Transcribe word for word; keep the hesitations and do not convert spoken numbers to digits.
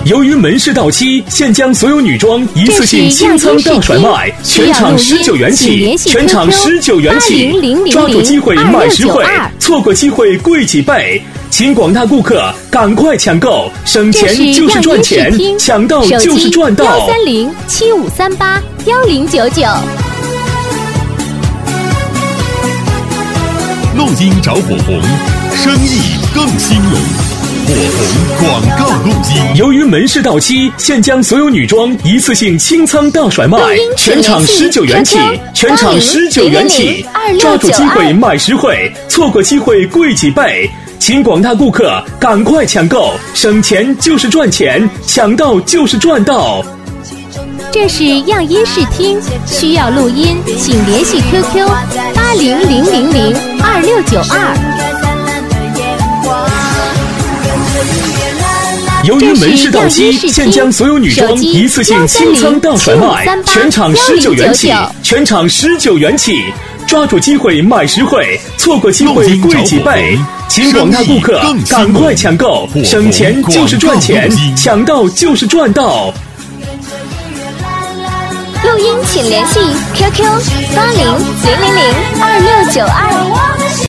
由于门市到期，现将所有女装一次性清仓大甩卖，全场十九元起，全场十九元起，抓住机会买实惠，错过机会贵几倍。请广大顾客赶快抢购，省钱就是赚钱，抢到就是赚到。 幺三零七五三八幺零九九。 录音找火红，生意更兴隆。火红广告录音。 由于门市到期，现将所有女装一次性清仓大甩卖，全场十九元起，全场十九元起，抓住机会买实惠，错过机会贵几倍。请广大顾客赶快抢购，省钱就是赚钱，抢到就是赚到。 这是样音视听，需要录音，请联系 Q Q 八零零零零二六九二。 由于门市到期，现将所有女装一次性清仓大甩卖，全场十九元起，全场十九元起，抓住机会买实惠，错过机会贵几倍。请广大顾客赶快抢购，省钱就是赚钱，抢到就是赚到。 录音请联系 Q Q 八零零零零二六九二。